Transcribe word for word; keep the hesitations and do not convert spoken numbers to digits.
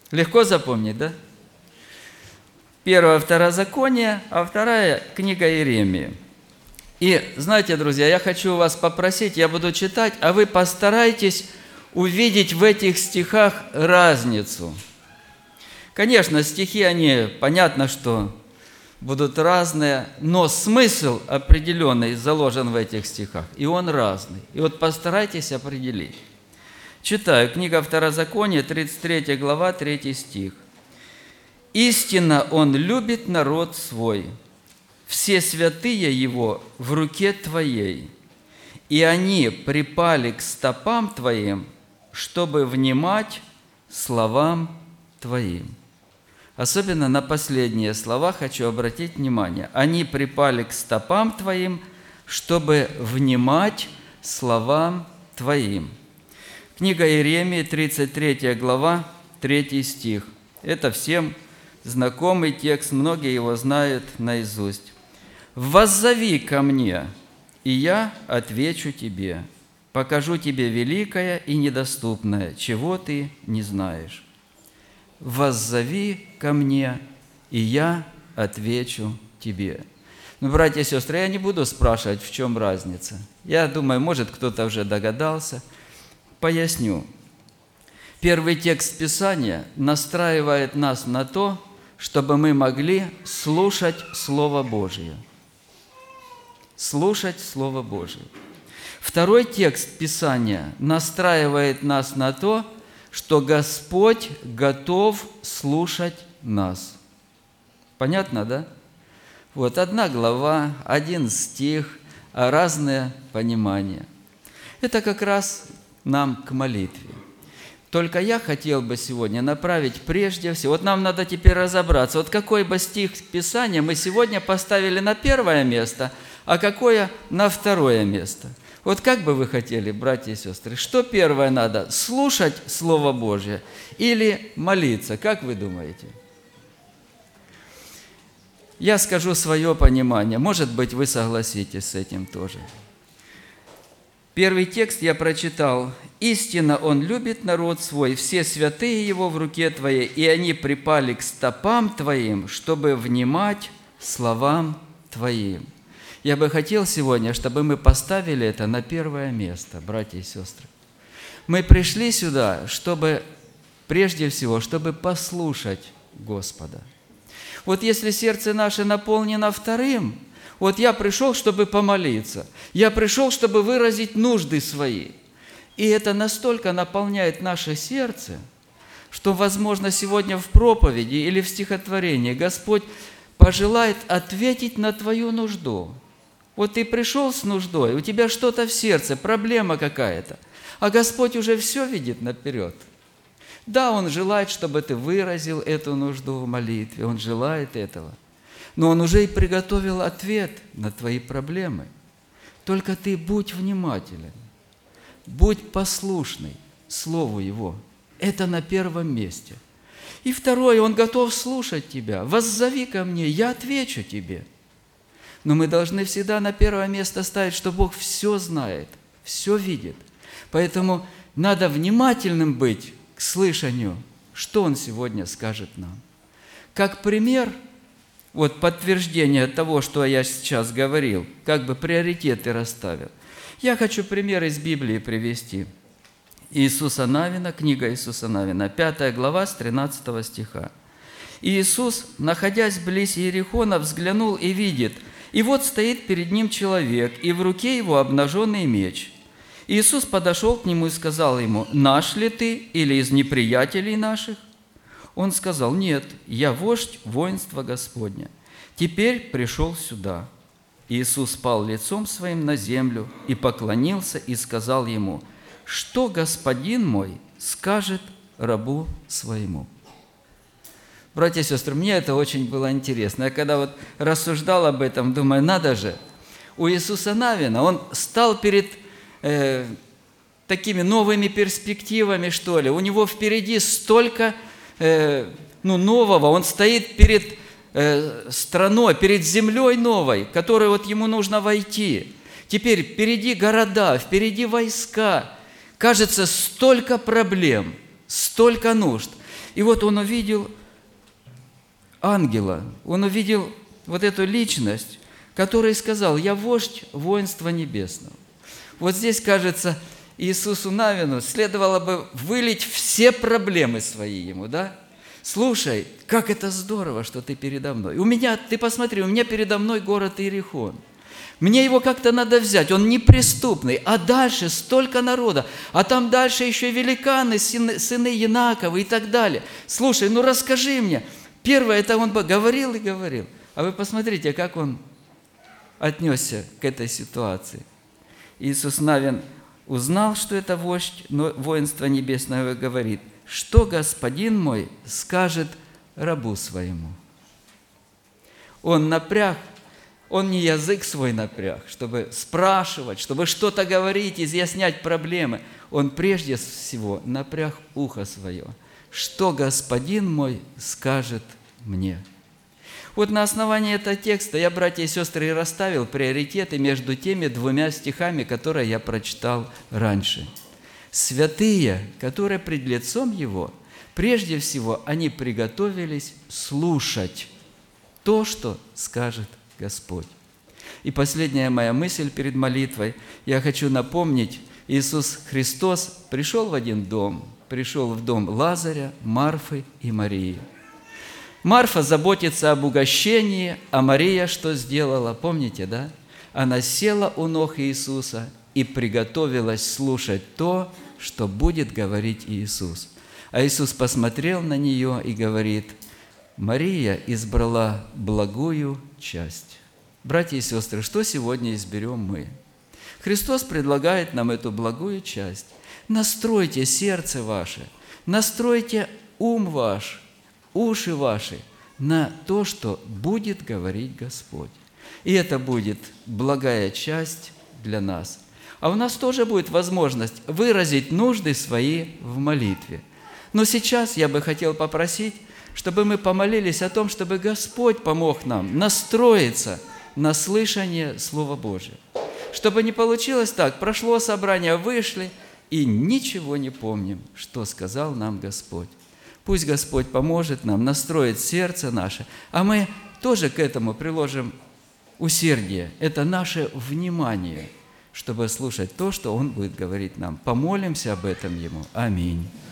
Легко запомнить, да? Первое Второзаконие, а вторая книга Иеремии. И знаете, друзья, я хочу вас попросить, я буду читать, а вы постарайтесь увидеть в этих стихах разницу. Конечно, стихи, они, понятно, что будут разные, но смысл определенный заложен в этих стихах, и он разный. И вот постарайтесь определить. Читаю, книга Второзакония, тридцать третья глава, третий стих. «Истинно Он любит народ свой, все святые Его в руке Твоей, и они припали к стопам Твоим, чтобы внимать словам Твоим». Особенно на последние слова хочу обратить внимание. «Они припали к стопам Твоим, чтобы внимать словам Твоим». Книга Иеремии, тридцать третья глава, третий стих. Это всем знакомый текст, многие его знают наизусть. «Воззови ко мне, и я отвечу тебе, покажу тебе великое и недоступное, чего ты не знаешь. Воззови ко мне, и я отвечу тебе». Ну, братья и сестры, я не буду спрашивать, в чем разница. Я думаю, может, кто-то уже догадался. Поясню. Первый текст Писания настраивает нас на то, чтобы мы могли слушать Слово Божие. Слушать Слово Божие. Второй текст Писания настраивает нас на то, что Господь готов слушать нас. Понятно, да? Вот одна глава, один стих, а разное понимание. Это как раз нам к молитве. Только я хотел бы сегодня направить прежде всего, вот нам надо теперь разобраться, вот какой бы стих Писания мы сегодня поставили на первое место, а какое на второе место. Вот как бы вы хотели, братья и сестры, что первое надо, слушать Слово Божие или молиться? Как вы думаете? Я скажу свое понимание, может быть, вы согласитесь с этим тоже. Первый текст я прочитал. «Истинно Он любит народ свой, все святые Его в руке Твоей, и они припали к стопам Твоим, чтобы внимать словам Твоим». Я бы хотел сегодня, чтобы мы поставили это на первое место, братья и сестры. Мы пришли сюда, чтобы, прежде всего, чтобы послушать Господа. Вот если сердце наше наполнено вторым, вот я пришел, чтобы помолиться, я пришел, чтобы выразить нужды свои. И это настолько наполняет наше сердце, что, возможно, сегодня в проповеди или в стихотворении Господь пожелает ответить на твою нужду. Вот ты пришел с нуждой, у тебя что-то в сердце, проблема какая-то, а Господь уже все видит наперед. Да, Он желает, чтобы ты выразил эту нужду в молитве, Он желает этого. Но Он уже и приготовил ответ на твои проблемы. Только ты будь внимателен, будь послушный Слову Его. Это на первом месте. И второе, Он готов слушать тебя. «Воззови ко мне, я отвечу тебе». Но мы должны всегда на первое место ставить, что Бог все знает, все видит. Поэтому надо внимательным быть к слышанию, что Он сегодня скажет нам. Как пример, вот подтверждение того, что я сейчас говорил, как бы приоритеты расставил. Я хочу пример из Библии привести. Иисуса Навина, книга Иисуса Навина, пятая глава с тринадцатого стиха. «Иисус, находясь близ Иерихона, взглянул и видит, и вот стоит перед ним человек, и в руке его обнаженный меч. Иисус подошел к нему и сказал ему: „Наш ли ты или из неприятелей наших?“ Он сказал: „Нет, я вождь воинства Господня. Теперь пришел сюда“. Иисус пал лицом своим на землю и поклонился и сказал ему: „Что господин мой скажет рабу своему?“ Братья и сестры, мне это очень было интересно. Я когда вот рассуждал об этом, думаю, надо же, у Иисуса Навина, он стал перед э, такими новыми перспективами, что ли. У него впереди столько э, ну, нового, он стоит перед э, страной, перед землей новой, в которую вот ему нужно войти. Теперь впереди города, впереди войска. Кажется, столько проблем, столько нужд. И вот он увидел ангела, он увидел вот эту личность, который сказал: «Я вождь воинства небесного». Вот здесь, кажется, Иисусу Навину следовало бы вылить все проблемы свои ему, да? Слушай, как это здорово, что ты передо мной. У меня, ты посмотри, у меня передо мной город Иерихон. Мне его как-то надо взять, он неприступный, а дальше столько народа, а там дальше еще великаны, сыны, сыны Янаковы и так далее. Слушай, ну расскажи мне. Первое, это он говорил и говорил. А вы посмотрите, как он отнесся к этой ситуации. Иисус Навин узнал, что это вождь воинства небесного, и говорит: «Что господин мой скажет рабу своему?» Он напряг, он не язык свой напряг, чтобы спрашивать, чтобы что-то говорить, изъяснять проблемы. Он прежде всего напряг ухо свое. Что господин мой скажет мне? Вот на основании этого текста я, братья и сестры, и расставил приоритеты между теми двумя стихами, которые я прочитал раньше. Святые, которые пред лицом Его, прежде всего, они приготовились слушать то, что скажет Господь. И последняя моя мысль перед молитвой. Я хочу напомнить, Иисус Христос пришел в один дом, пришел в дом Лазаря, Марфы и Марии. Марфа заботится об угощении, а Мария что сделала? Помните, да? Она села у ног Иисуса и приготовилась слушать то, что будет говорить Иисус. А Иисус посмотрел на нее и говорит: «Мария избрала благую часть». Братья и сестры, что сегодня изберем мы? Христос предлагает нам эту благую часть. Настройте сердце ваше, настройте ум ваш, уши ваши на то, что будет говорить Господь. И это будет благая часть для нас. А у нас тоже будет возможность выразить нужды свои в молитве. Но сейчас я бы хотел попросить, чтобы мы помолились о том, чтобы Господь помог нам настроиться на слышание Слова Божия. Чтобы не получилось так: прошло собрание, вышли и ничего не помним, что сказал нам Господь. Пусть Господь поможет нам настроить сердце наше, а мы тоже к этому приложим усердие. Это наше внимание, чтобы слушать то, что Он будет говорить нам. Помолимся об этом Ему. Аминь.